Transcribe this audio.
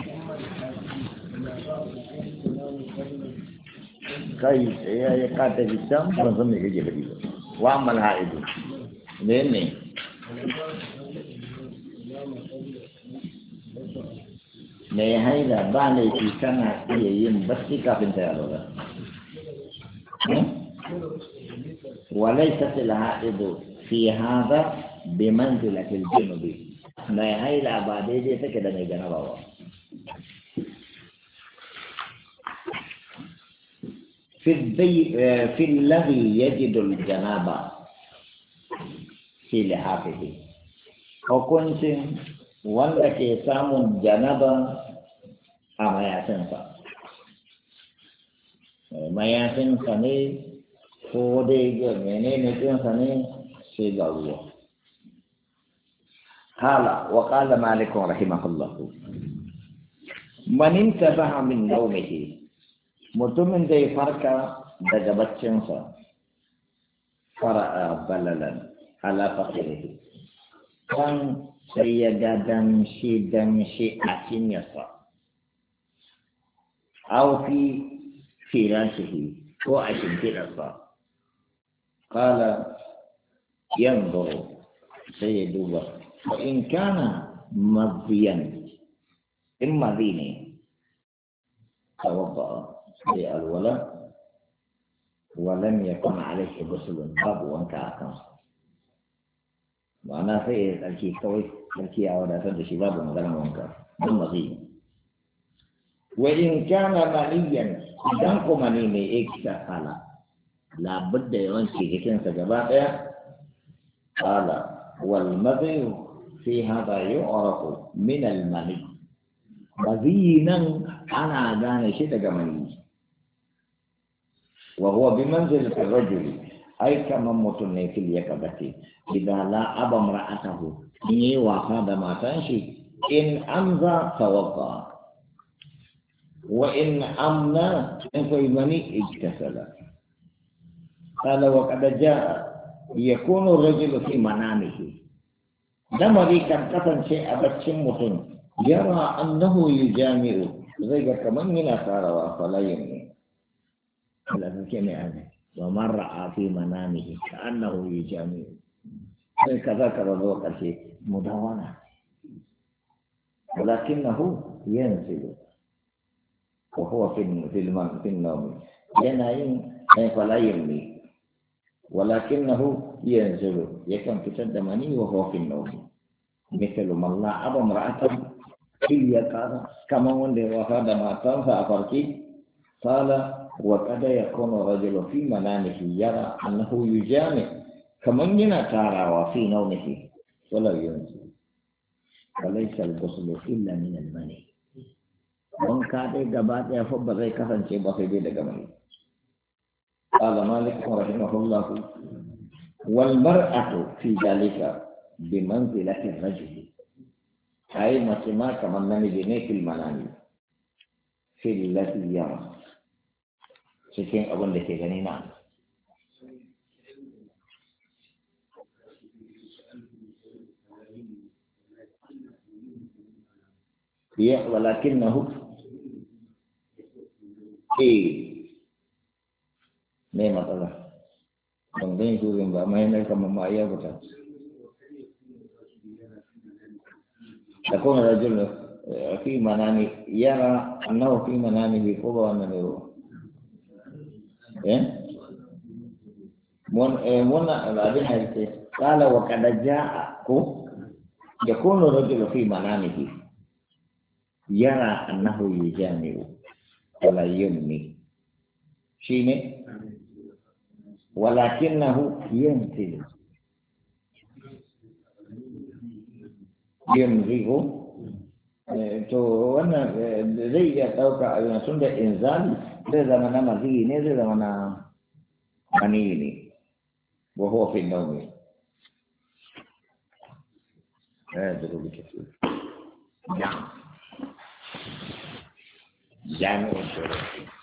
kai ya kata bitan ban san me kake faɗi ba wa amal haidu ne mai haila ba laifi kana iya yin bacci kafin ta yaro ba وليست الحائض في هذا بمنزلة الجنوب ما هي العبادة دي تكده من جنبه في الذي يجد الجنابة في لحافه وكنت وانك سام الجنابة أما يسنسا ما يسنسا ko dai ga menene kinsa ne sai ga ruwa qala wa qala malik rahimahullah man intabaha min nawmihi mutumin da ya farka daga baccinsa fara'a balalan ala fakirihi kan sai ya ga damshi a cinyarsa aw fi firashihi ko a shimfiɗarsa قال ينظر سيدوبا وإن كان مضيا إما ديني توضأ في الولاء ولم يكن عليه غسل باب وانكعكم وأنا في الكي كوي الكي أولا تدشي باب مثلا وانكع من مضي وإن كان منيا إذا كان مني إكسا لابد ينشي كنسا جباء قال والمذي في هذا يعرف من المني مذينا أنا أداني شيء جمالي وهو بمنزلة الرجل أي كما متني في اليقظة إذا لا أبى امرأته إني وهذا ما تنشي إن أمضى توضأ وإن أمنى إن في مني اغتسل قال وقد جاء يكون الرجل في منامه دمري كان قتل شيء أبتشم متن يرى أنه يجامع زي كمان من أثار فلا يمني لا تكلم عنه ومن رأى في منامه كأنه يجامع كذا كذا ذوق شيء مدونة ولكنه ينزل وهو في النوم ينام فلا يمني ولكنه ينزل يكن في تدمني وهو في النوم مثل من لا أبى امرأته في يقظة كما وند وهذا ما تنفع فرقي قال وقد يكون الرجل في منامه يرى أنه يجامع كمن ينتارى وفي نومه ولا ينزل وليس الغسل إلا من المني من كاد جبات يفضل زي كفن شيء بسيط لجمالي قال مالك رحمه الله والمرأة في ذلك بمنزلة الرجل أي ما كما نمجني في المنام في الذي يرى سيكون أبن لكي غنينا ولكنه ne matsala ban gani turin ba amma yana kama ma iya fita da kuma rajul fi manami yara annahu fi manami ko ba wannan ne mun abin hadisi qala wa qad jaa ko yakunu rajul fi manamihi yara annahu yujami'u wala yumni shine ولكنه ينزل to wannan zai iya ɗauka a yanzu da inzali zai zama na maziyi ne zai zama na maniyi ne wa huwa fi naumi da rubuta su jami'in